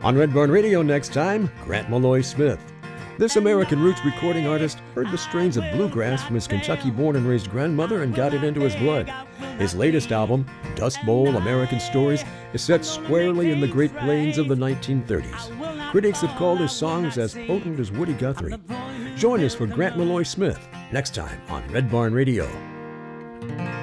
On Red Barn Radio next time, Grant Malloy Smith. This American roots recording artist heard the strains of bluegrass from his Kentucky-born and raised grandmother and got it into his blood. His latest album, Dust Bowl American Stories, is set squarely in the Great Plains of the 1930s. Critics have called his songs as potent as Woody Guthrie. Join us for Grant Malloy Smith next time on Red Barn Radio.